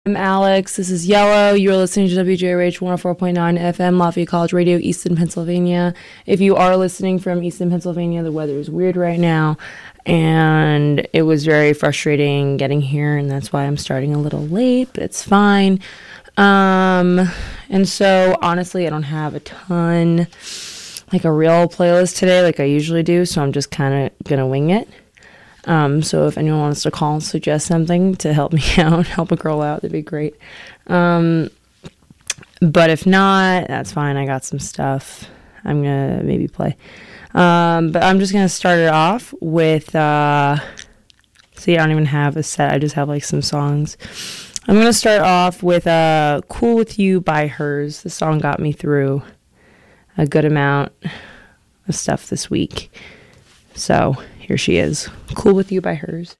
I'm Alex. This is Yellow. You're listening to WJRH 104.9 FM, Lafayette College Radio, Easton, Pennsylvania. If you are listening from Easton, Pennsylvania, the weather is weird right now, and it was very frustrating getting here, and that's why I'm starting a little late, but it's fine. And so, honestly, I don't have a ton, like a real playlist today like I usually do, so I'm just kind of going to wing it. So if anyone wants to call and suggest something to help me out, help a girl out, that'd be great. But if not, that's fine. I got some stuff I'm going to maybe play. But I'm just going to start it off with, see, I don't even have a set. I just have like some songs. I'm going to start off with, Cool With You by Hers. The song got me through a good amount of stuff this week. So here she is. Cool With You by Hers.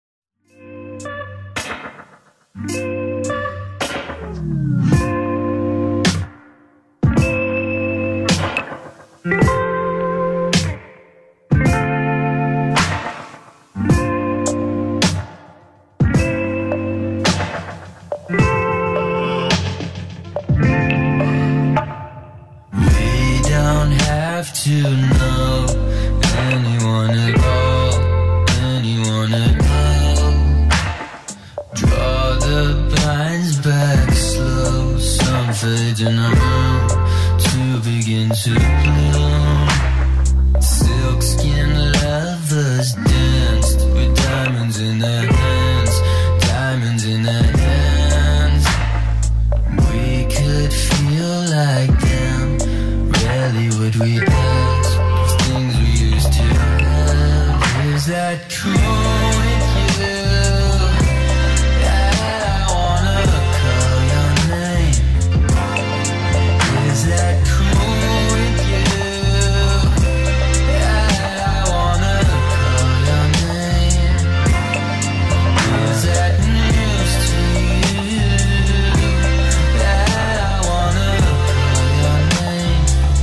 We don't have to know anyone at all, anyone at all. Draw the blinds back slow, some fade in a room to begin to bloom. Silkskin lovers danced with diamonds in their hands, diamonds in their hands. We could feel like them, rarely would we ask if things we used to have. Is that cool with you? That I wanna call your name. Is that cool with you? That I wanna call your name. Is that news to you? That I wanna call your name.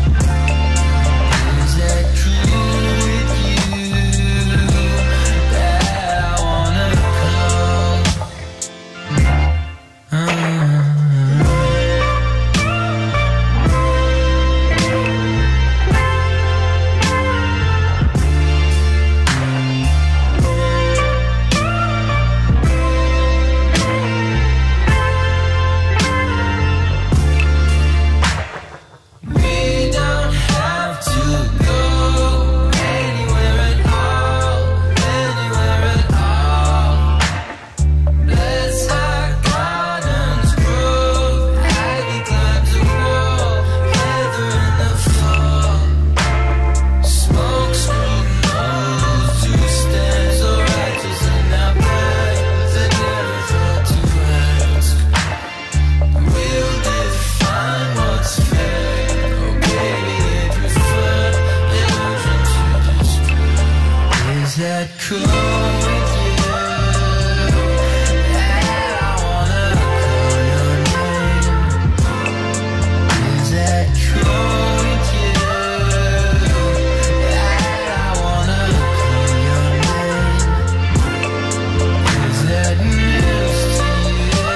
Is that cool with you? That I wanna We don't have to go anywhere at all, anywhere at all. Let's our gardens grow, ivy climbs a wall, heather in the fall. Smoke screen knows who stands so righteous in our bed that never thought to ask. We'll define what's fair. Oh baby, they prefer illusion to destroy. Is that cool with you? That I wanna call your name. Is that cool with you? That I wanna call your name. Is that news to you?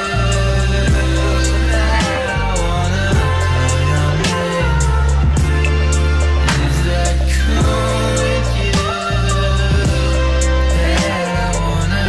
That I wanna call your name. Is that cool with you? That I wanna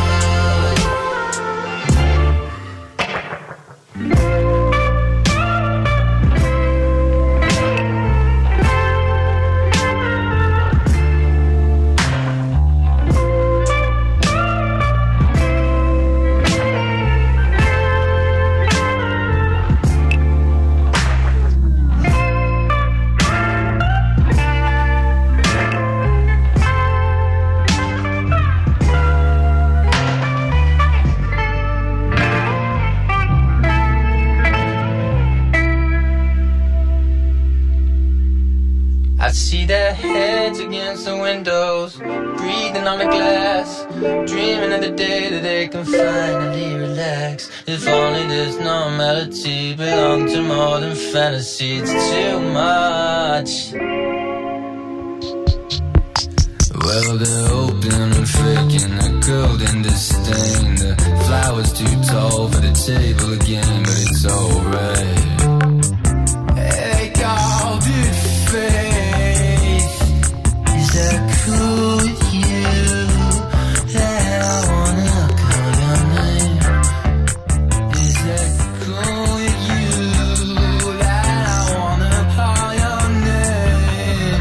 I see their heads against the windows, breathing on the glass, dreaming of the day that they can finally relax. If only this normality belonged to more than fantasy. It's too much. Well, they're open and faking a golden disdain. The flowers too tall for the table again, but it's alright. They called it faith. Is that cool with you? That I wanna call your name. Is that cool with you? That I wanna call your name.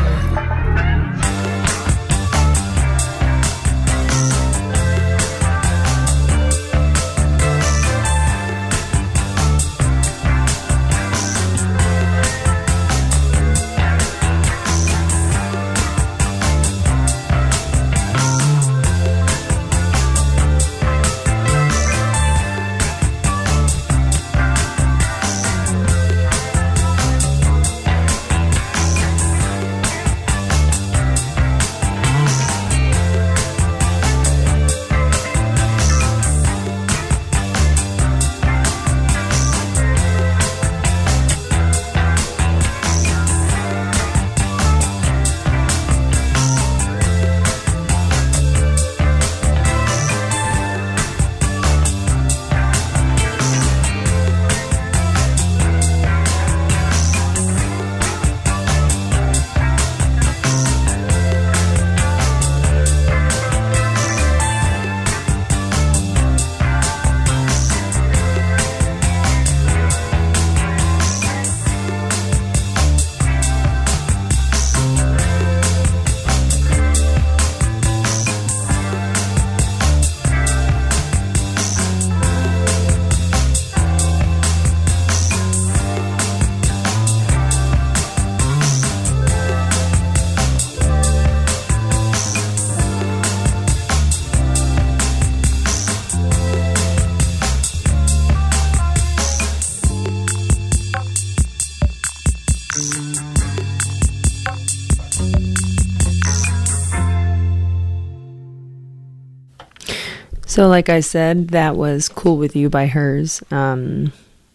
So like I said, that was Cool With You by Hers. I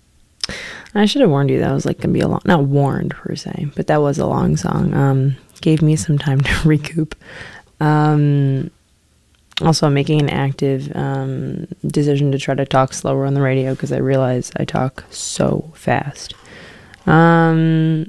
should have warned you that was like gonna be a long, not warned per se, but that was a long song. Gave me some time to recoup. Also, I'm making an active decision to try to talk slower on the radio because I realize I talk so fast. Yeah.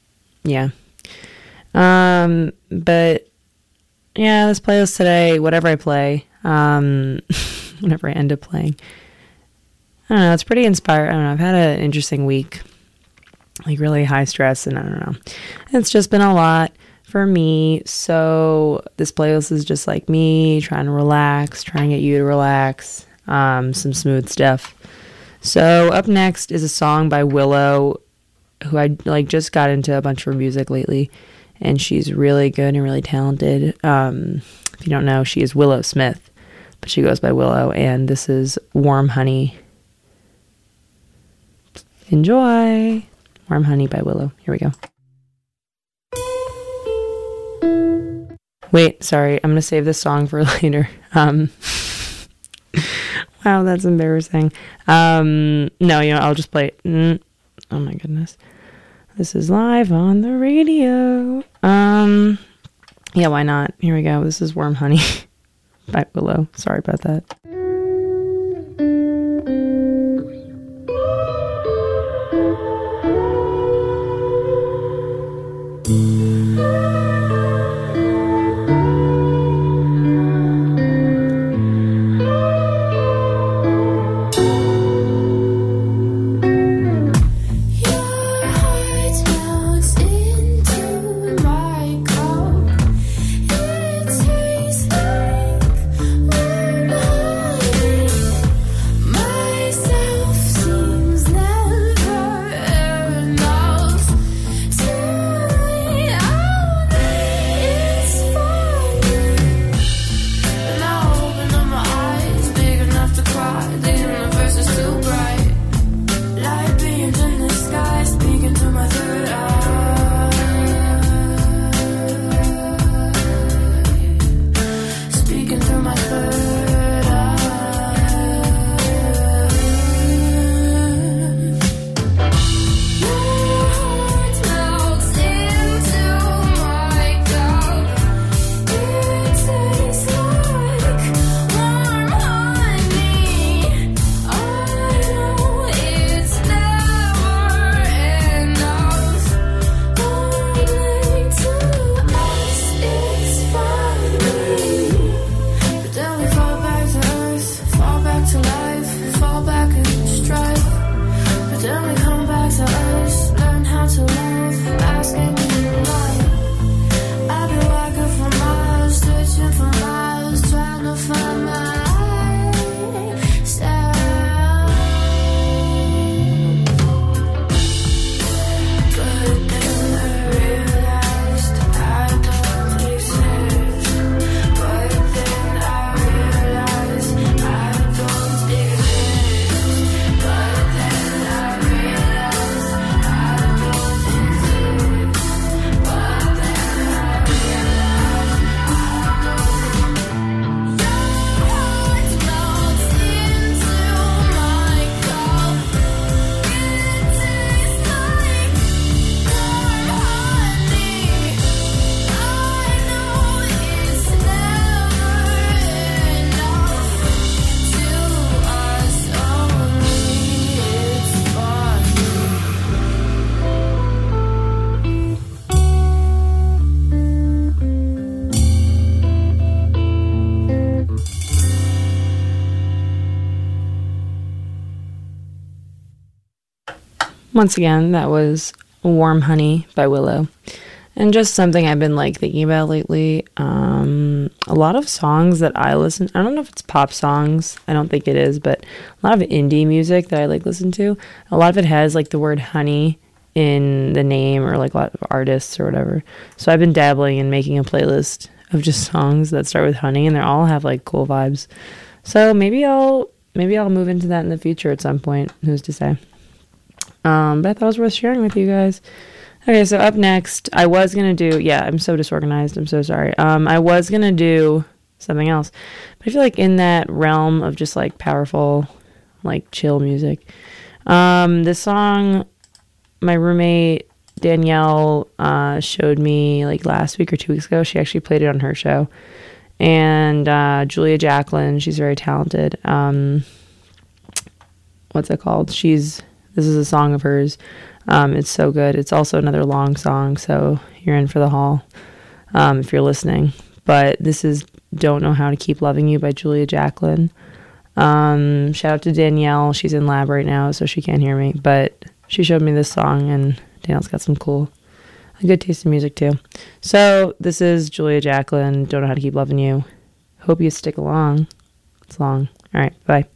But yeah, this playlist today, whatever I play, whenever I end up playing, I don't know, it's pretty inspired. I don't know, I've had an interesting week, like really high stress, and I don't know, it's just been a lot for me. So this playlist is just like me trying to relax, trying to get you to relax, some smooth stuff. So up next is a song by Willow, who I like just got into a bunch of her music lately, and she's really good and really talented. If you don't know, she is Willow Smith, but she goes by Willow, and this is Warm Honey. Enjoy. Warm Honey by Willow. Here we go. Wait, sorry, I'm gonna save this song for later. Wow, that's embarrassing. No, I'll just play it. Oh my goodness. This is live on the radio. Yeah, why not? Here we go. This is Warm Honey by Willow. Sorry about that. It tastes like warm honey. once again, that was Warm Honey by Willow. And just something I've been like thinking about lately. A lot of songs that I listen, I don't know if it's pop songs, I don't think it is, but a lot of indie music that I like listen to, a lot of it has like the word honey in the name, or like a lot of artists or whatever. So I've been dabbling in making a playlist of just songs that start with honey, and they all have like cool vibes. So maybe I'll move into that in the future at some point. Who's to say? But I thought it was worth sharing with you guys. Okay, so up next, I was going to do, I'm so disorganized, I'm so sorry. I was going to do something else, but I feel like in that realm of just like powerful, like chill music. This song, my roommate Danielle showed me like last week or 2 weeks ago. She actually played it on her show. And Julia Jacklin, she's very talented. What's it called? This is a song of hers. It's so good. It's also another long song, so you're in for the haul if you're listening. But this is Don't Know How to Keep Loving You by Julia Jacklin. Shout out to Danielle. She's in lab right now, so she can't hear me. But she showed me this song, and Danielle's got some a good taste in music too. So this is Julia Jacklin, Don't Know How to Keep Loving You. Hope you stick along. It's long. All right, bye.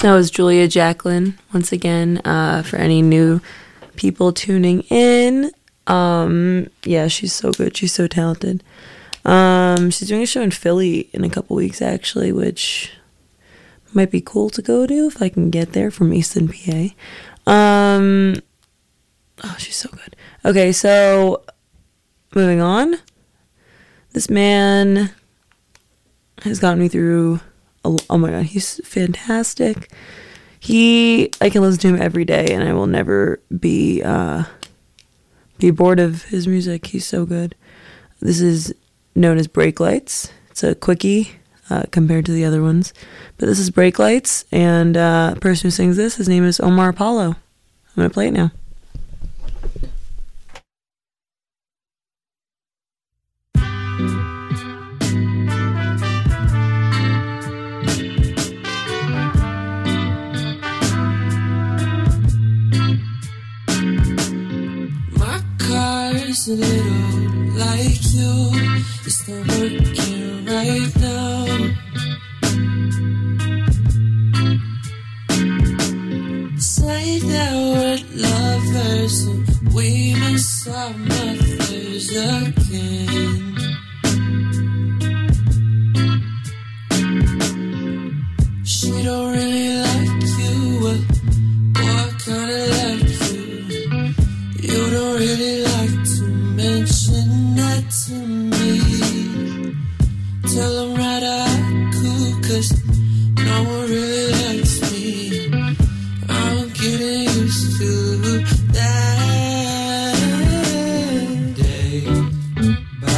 That was Julia Jacqueline, once again, for any new people tuning in. Yeah, she's so good. She's so talented. She's doing a show in Philly in a couple weeks, actually, which might be cool to go to if I can get there from Easton, PA. Oh, she's so good. Okay, so moving on. This man has gotten me through... Oh my god, he's fantastic. I can listen to him every day, and I will never be bored of his music. He's so good. This is known as Brake Lights. It's a quickie compared to the other ones, but this is Brake Lights, and the person who sings this, his name is Omar Apollo. I'm gonna play it now. It's a little like you. It's not working right now. Say that we're lovers and we miss our mothers again. She don't really like you, boy, I kinda like you. You don't really like to mention that to me. Tell them right I cool, 'cause no one really likes me. I'm getting used to that. Day by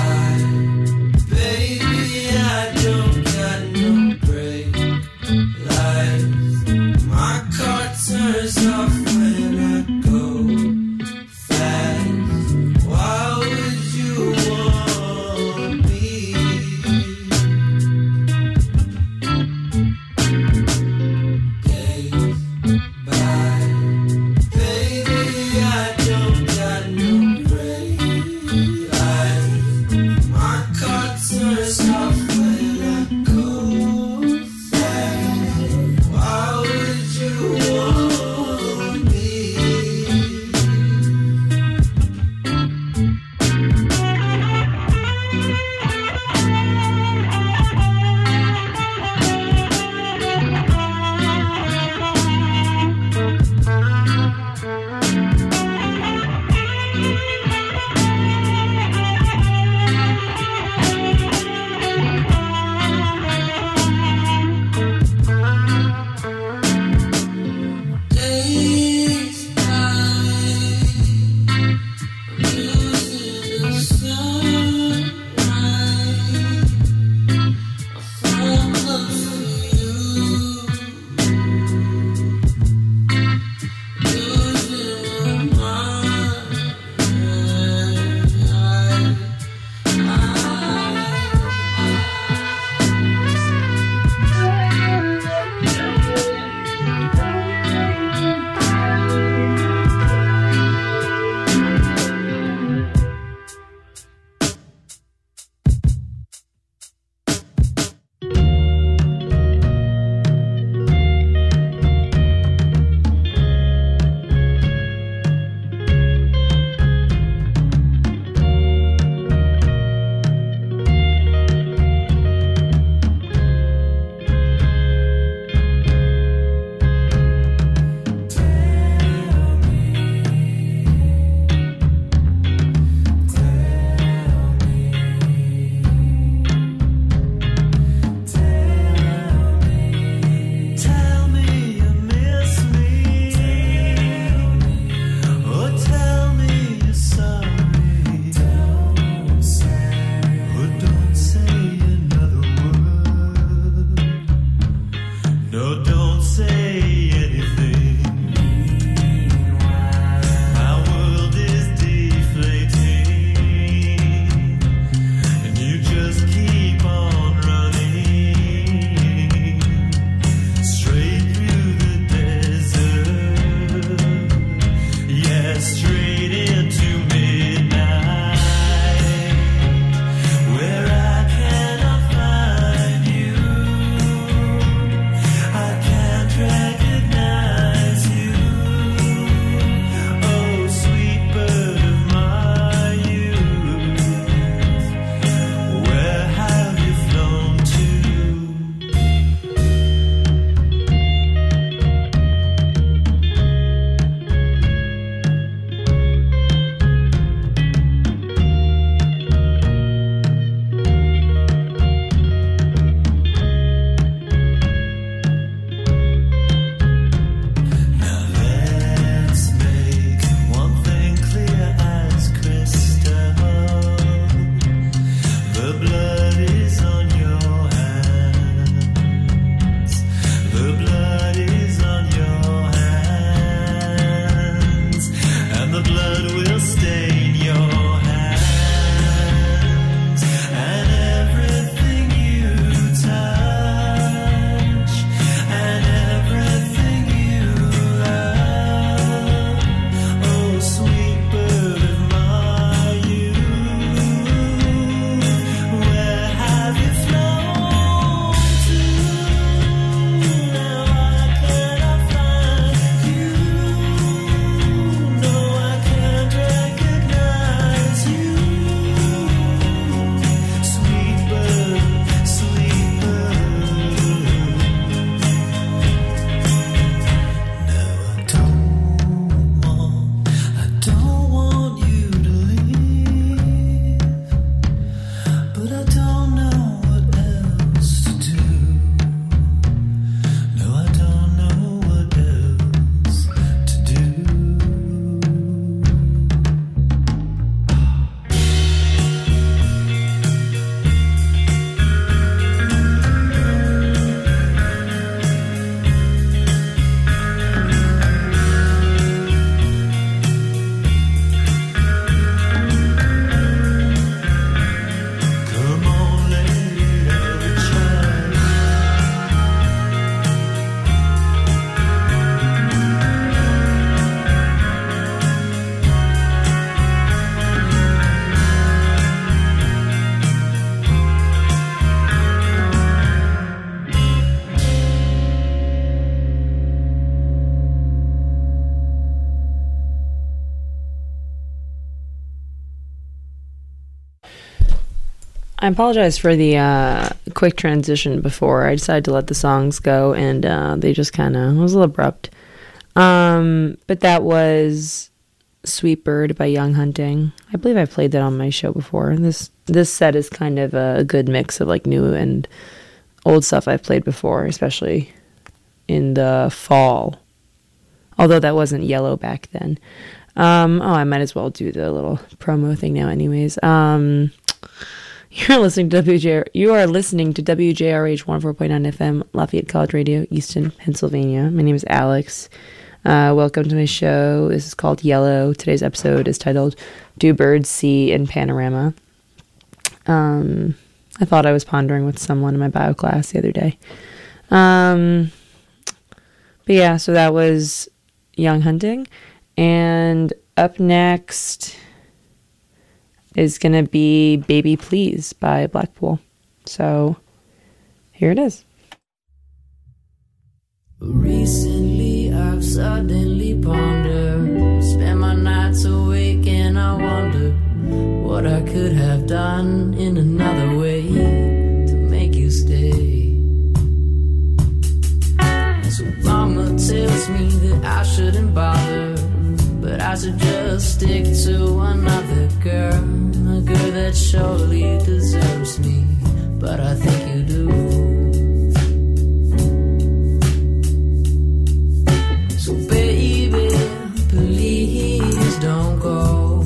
I apologize for the quick transition before. I decided to let the songs go, and they just kind of was a little abrupt. But that was Sweet Bird by Young Hunting. I believe I played that on my show before. This set is kind of a good mix of like new and old stuff I've played before, especially in the fall. Although that wasn't Yellow back then. I might as well do the little promo thing now anyways. You are listening to WJRH 104.9 FM, Lafayette College Radio, Easton, Pennsylvania. My name is Alex. Welcome to my show. This is called Yellow. Today's episode is titled Do Birds See in Panorama? I thought I was pondering with someone in my bio class the other day. But yeah, so that was Young Hunting. And up next is going to be Baby Please by Blackpool. So here it is. Recently I've suddenly pondered, spent my nights awake and I wonder what I could have done in another way to make you stay. So mama tells me that I shouldn't bother, but I should just stick to another girl, a girl that surely deserves me, but I think you do. So baby, please don't go.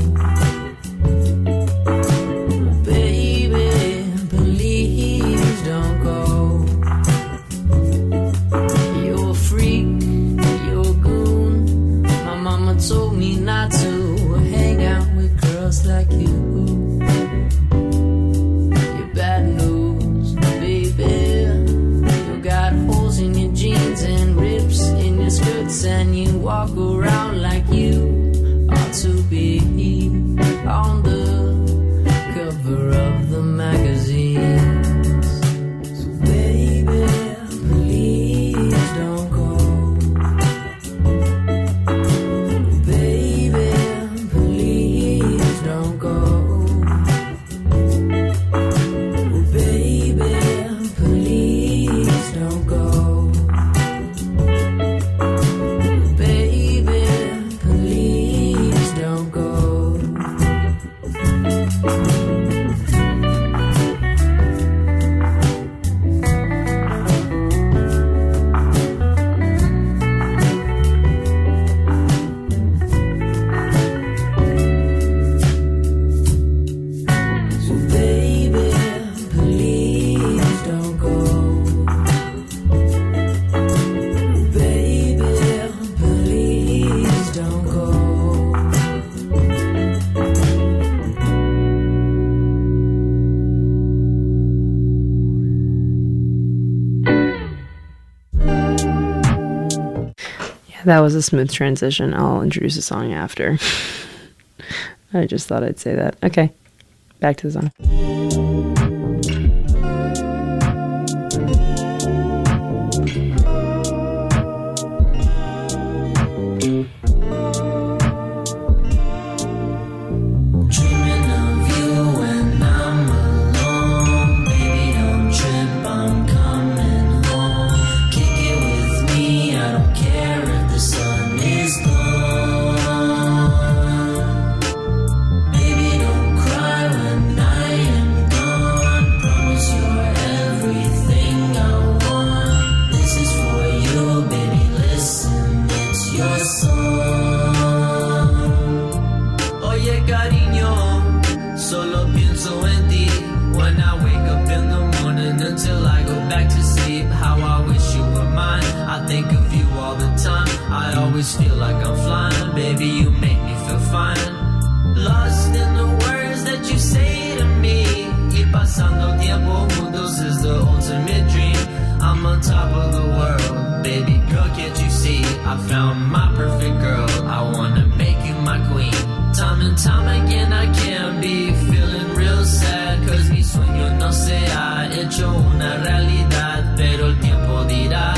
Baby, please don't go. You're a freak, you're a goon. My mama told me not to hang out with girls like you. You're bad news, baby. You got holes in your jeans and rips in your skirts, and you walk around like you ought to be on the cover of the magazines. So baby, please don't go. Baby, please don't go. Baby, please don't go. Baby, please don't go. So baby, please don't go. Baby, please don't go. Yeah, that was a smooth transition. I'll introduce the song after. I just thought I'd say that. Okay, back to the song. Dreaming of you when I'm alone. Baby, don't trip, I'm coming home. Kick it with me, I don't care if the sun is gone. Baby, don't cry when I am gone. Promise you're everything I want. This is for you, baby, listen, it's your song. Oye cariño, solo pienso en ti. When I wake up in the morning until I go back to sleep. How I wish you were mine, I think of you all the time. I always feel like I'm flying, baby, you make me feel fine. Lost in the words that you say to me. Y pasando tiempo juntos is the ultimate dream. I'm on top of the world, baby girl, can't you see? I found my perfect girl, I wanna make you my queen. Time and time again I can't be feeling real sad, cause mi sueño no se ha hecho una realidad. Pero el tiempo dirá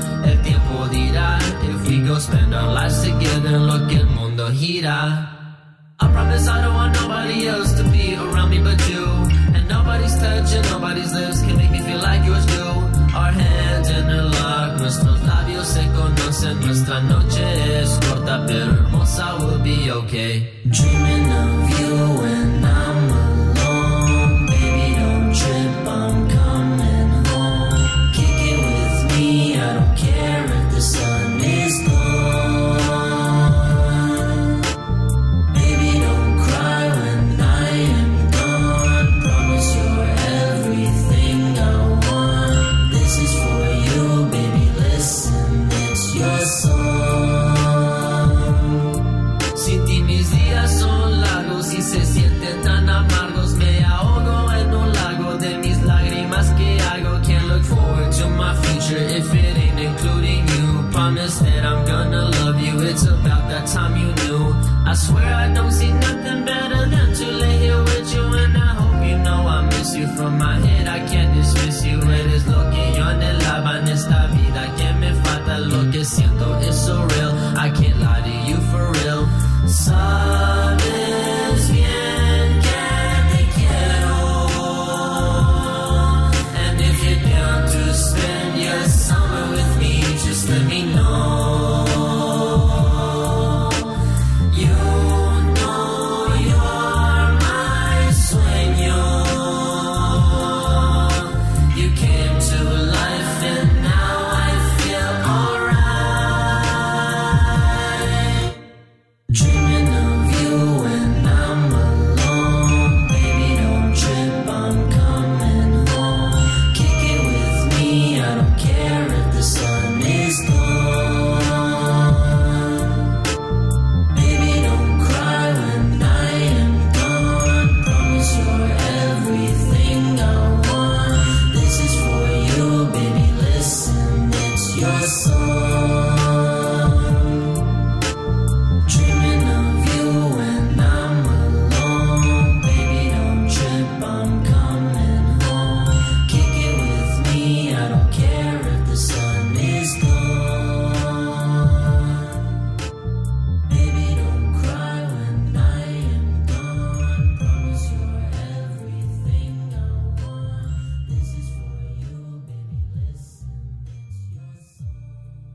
if we go spend our lives together, lo que el mundo gira. I promise I don't want nobody else to be around me but you. And nobody's touch and nobody's lips can make me feel like yours do. Our hands interlock, nuestros labios se conocen. Nuestra noche es corta pero hermosa, we'll be okay. Dreaming of you when I'm alone. Baby, don't trip, I'm coming home. Kick it with me, I don't care if the sun is gone. Baby, don't cry when I am gone. Promise you're everything I want. This is for you, baby, listen, it's your song. Sin ti mis días son largos y se sienten tan amargos. Me ahogo en un lago de mis lágrimas que hago. Can't look forward to my future if it ain't including you. Promise that I'm gonna love you, it's about that time you knew. I swear I don't see nothing better than to lay here with you. And I hope you know I miss you. From my head I can't dismiss you. Eres lo que yo anhelaba en esta vida, que me falta. Lo que siento is so real, I can't lie to you for real. Sabes bien que te quiero. And if you're down to spend your summer with me, just let me know. You know you're my sueño. You came to life and now I feel alright. Dreaming of you when I'm alone. Baby, don't trip, I'm coming home. Kick it with me, I don't care if the sun is gone. Baby, don't cry when I am gone. Promise you're everything I want. This is for you, baby, listen, it's your song. Dreaming of you when I'm alone. Baby, don't trip, I'm coming home. Kick it with me, I don't care if the sun is gone. Baby, don't cry when I am gone. Promise you're everything I want. This is for you, baby, listen, it's your song.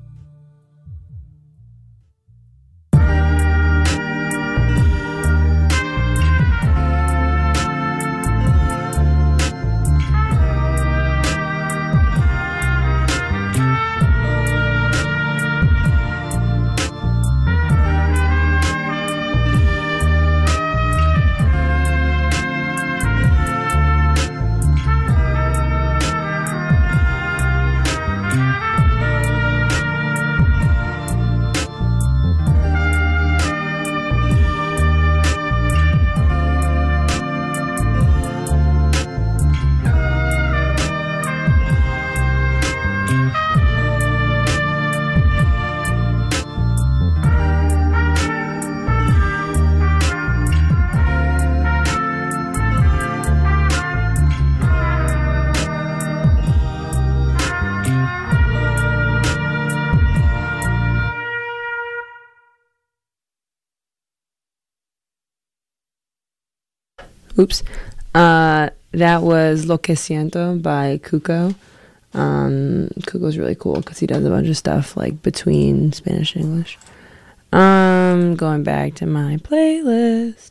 Oops. That was Lo Que Siento by Cuco. Cuco's really cool because he does a bunch of stuff like between Spanish and English. Going back to my playlist.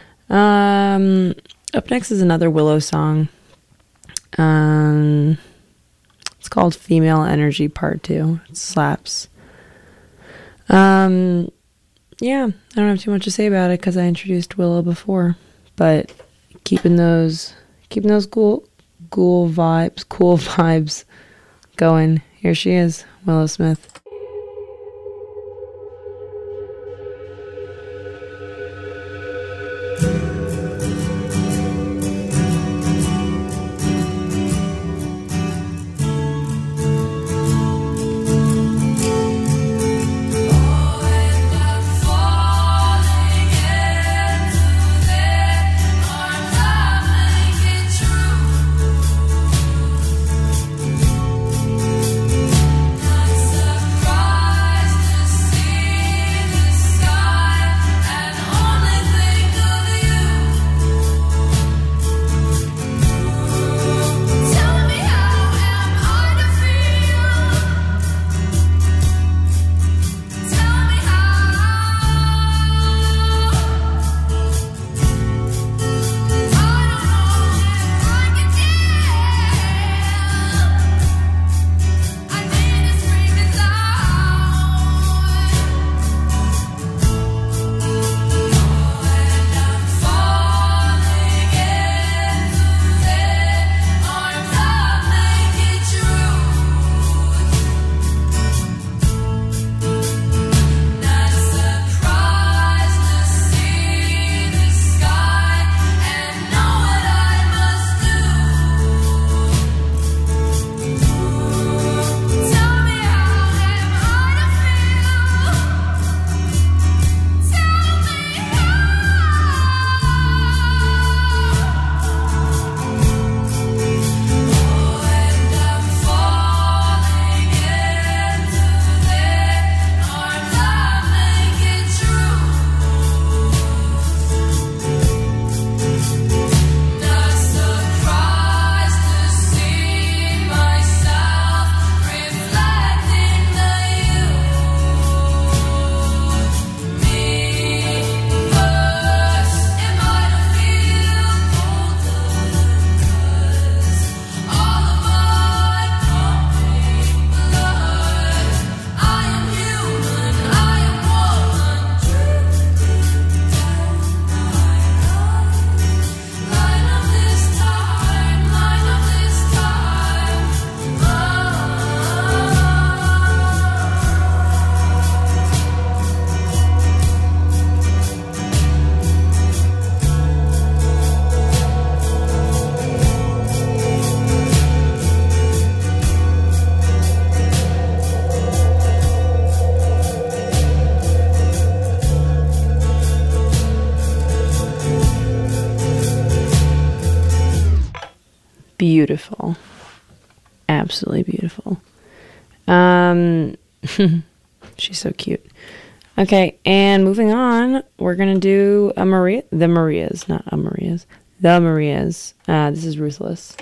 Up next is another Willow song. It's called Female Energy Part 2. It slaps. Yeah, I don't have too much to say about it because I introduced Willow before, but keeping those cool vibes going. Here she is, Willow Smith. Not beautiful. Absolutely beautiful. She's so cute. Okay, and moving on, we're gonna do the Marias. This is Ruthless.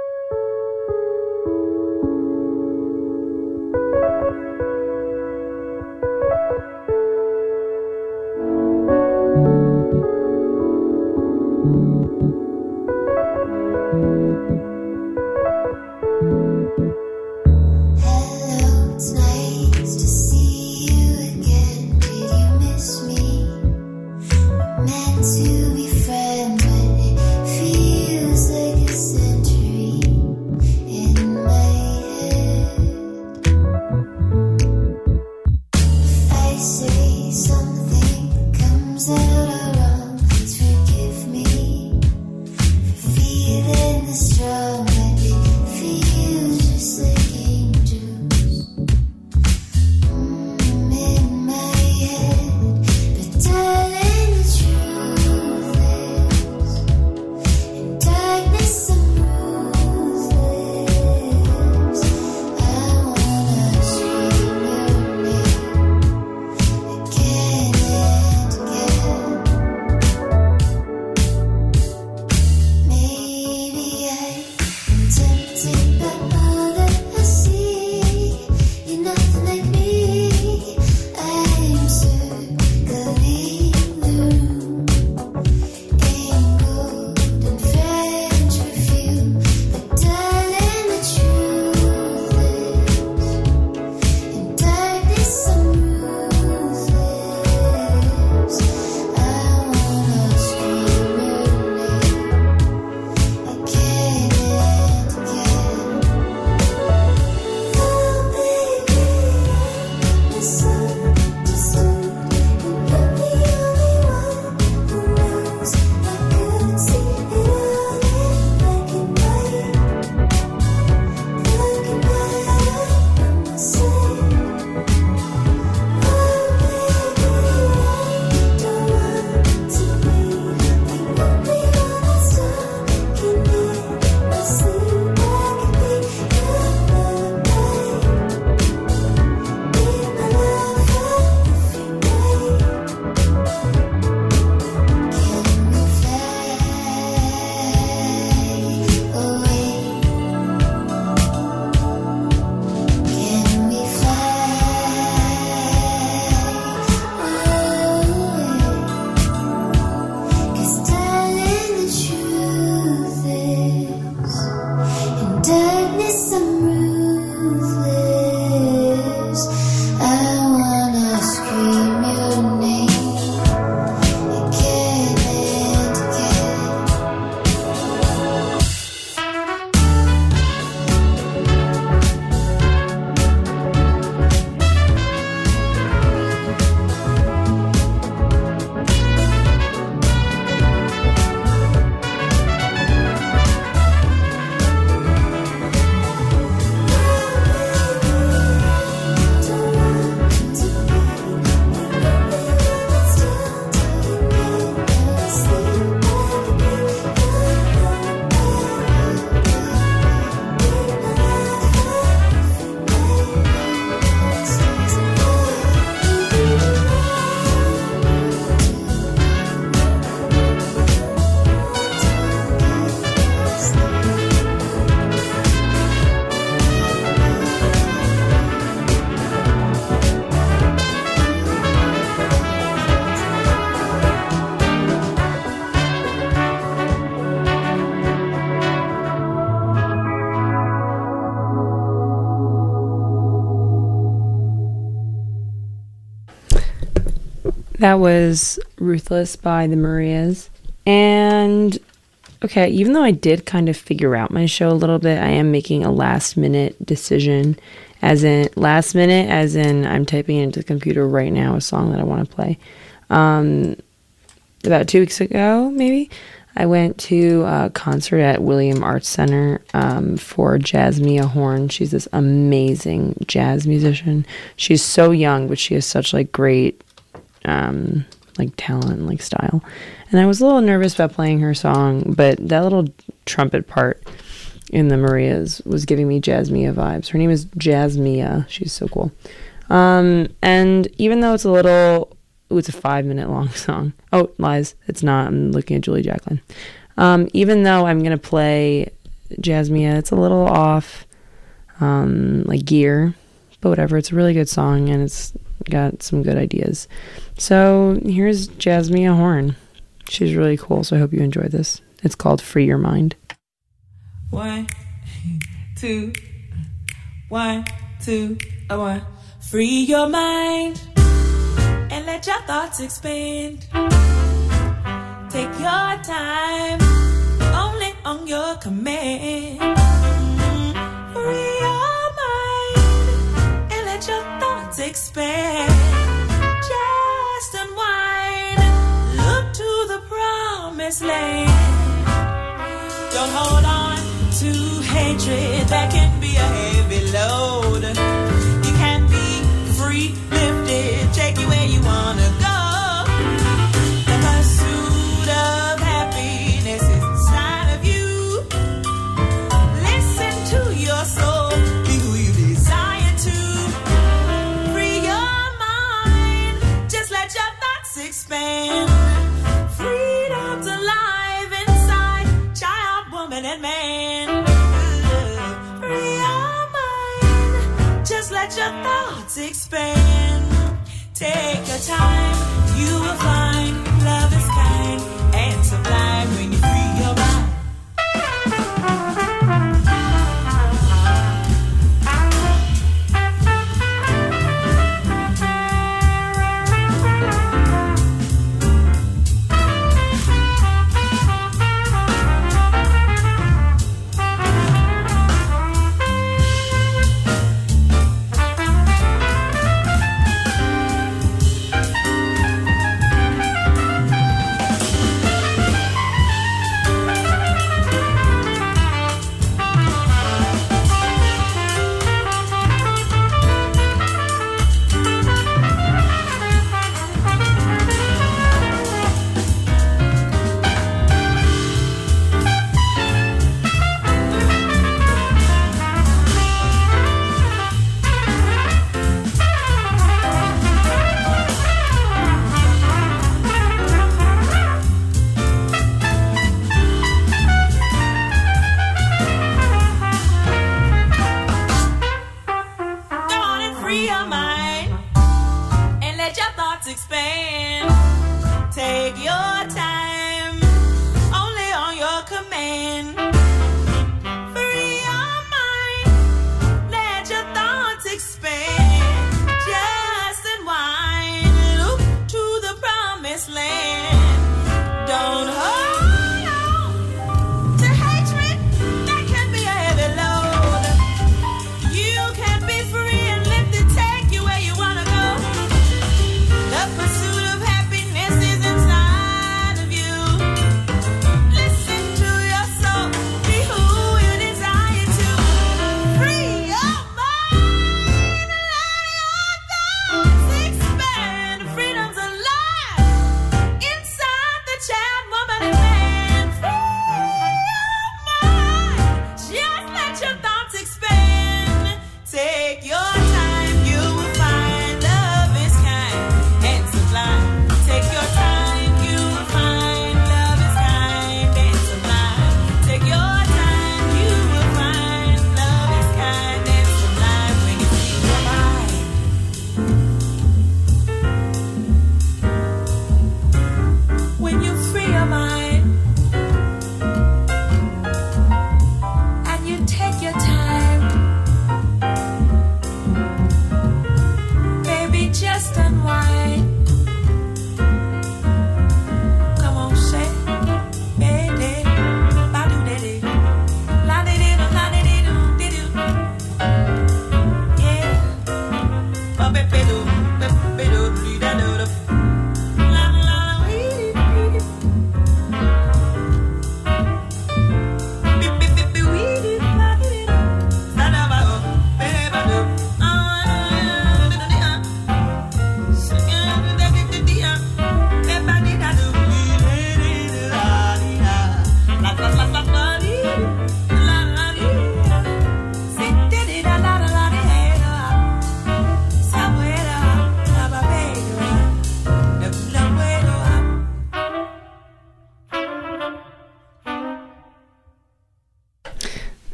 To be friends, but it feels like a century. That was Ruthless by the Marias. And okay, even though I did kind of figure out my show a little bit, I am making a last minute decision. As in I'm typing into the computer right now a song that I want to play. About 2 weeks ago, maybe, I went to a concert at William Arts Center for Jasmia Horn. She's this amazing jazz musician. She's so young, but she has such like great like talent and like style. And I was a little nervous about playing her song, but that little trumpet part in the Marias was giving me Jasmia vibes. Her name is Jasmia. She's so cool. And even though it's a little, it's a 5-minute long song. Oh, lies. It's not. I'm looking at Julie Jacqueline. Even though I'm going to play Jasmia, it's a little off, like gear, but whatever. It's a really good song and it's got some good ideas. So here's Jasmia Horn. She's really cool. So I hope you enjoy this. It's called Free Your Mind. 1, 2, 1, 2, 1. Free your mind and let your thoughts expand. Take your time, only on your command. Free your mind and let your thoughts expand. Just unwind, look to the promised land. Don't hold on to hatred, that can be a heavy load. You can be free, lifted, take you where you wanna go. The pursuit of happiness is inside of you. Listen to your soul, be who you desire to. Free your mind, just let your thoughts expand. Freedom's alive inside child, woman, and man. Free your mind, just let your thoughts expand. Take your time, you will find love is kind and sublime when you free your mind.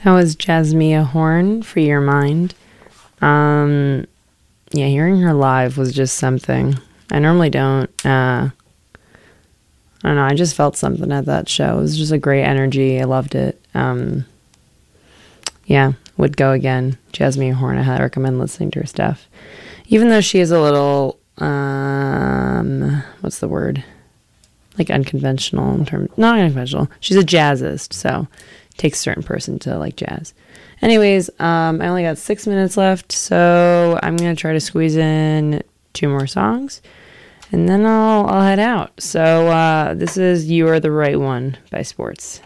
That was Jasmia Horn, Free Your Mind. Yeah, hearing her live was just something. I normally don't. I don't know. I just felt something at that show. It was just a great energy. I loved it. Yeah, would go again. Jasmine Horn, I highly recommend listening to her stuff. Even though she is a little, what's the word? Like unconventional in terms, not unconventional. She's a jazzist, so it takes a certain person to like jazz. Anyways, I only got 6 minutes left, so I'm going to try to squeeze in 2 more songs. And then I'll head out. So this is You Are the Right One by Sports.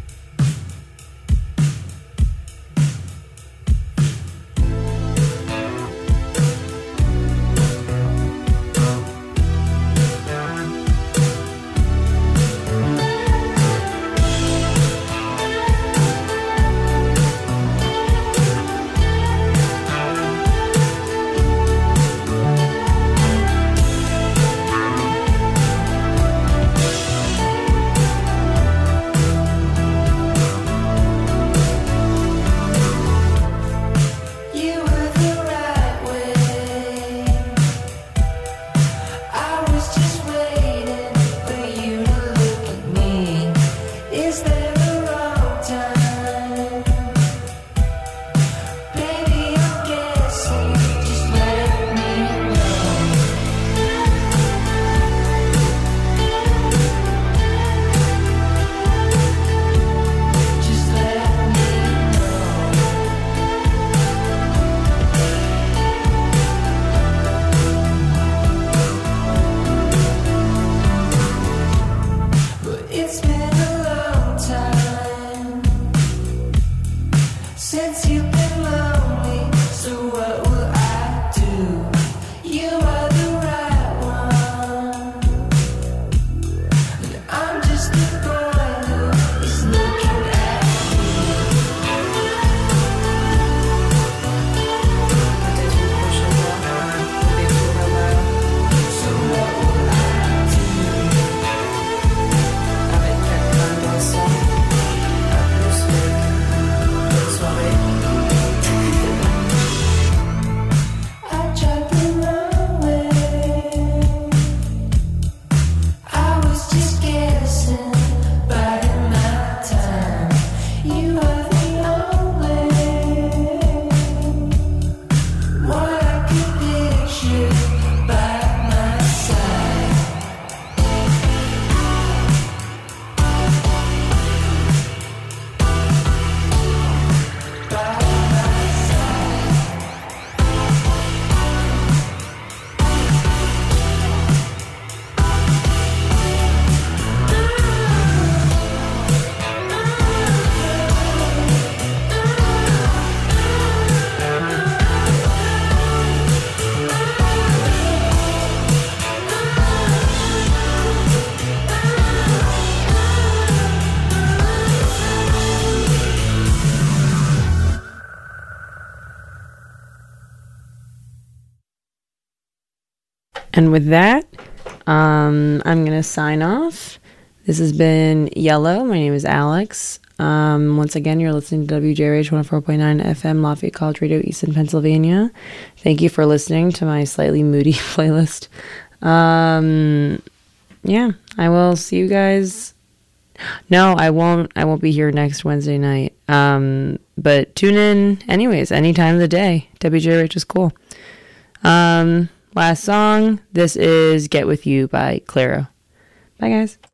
And with that, I'm going to sign off. This has been Yellow. My name is Alex. Once again, you're listening to WJRH 104.9 FM, Lafayette College Radio, Easton, Pennsylvania. Thank you for listening to my slightly moody playlist. Yeah, I will see you guys. No, I won't be here next Wednesday night. But tune in anyways, any time of the day. WJRH is cool. Last song, this is Get With You by Clairo. Bye, guys.